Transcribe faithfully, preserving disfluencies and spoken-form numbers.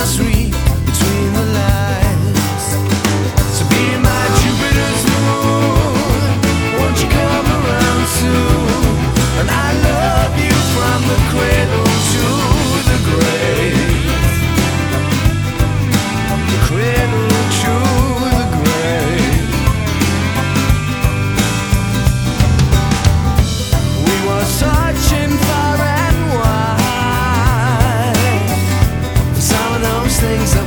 read between the lines. So be my Jupiter's moon, won't you come around soon? And I love you from the cradle to the grave. The cradle to the grave. We were searching far and wide for some of those things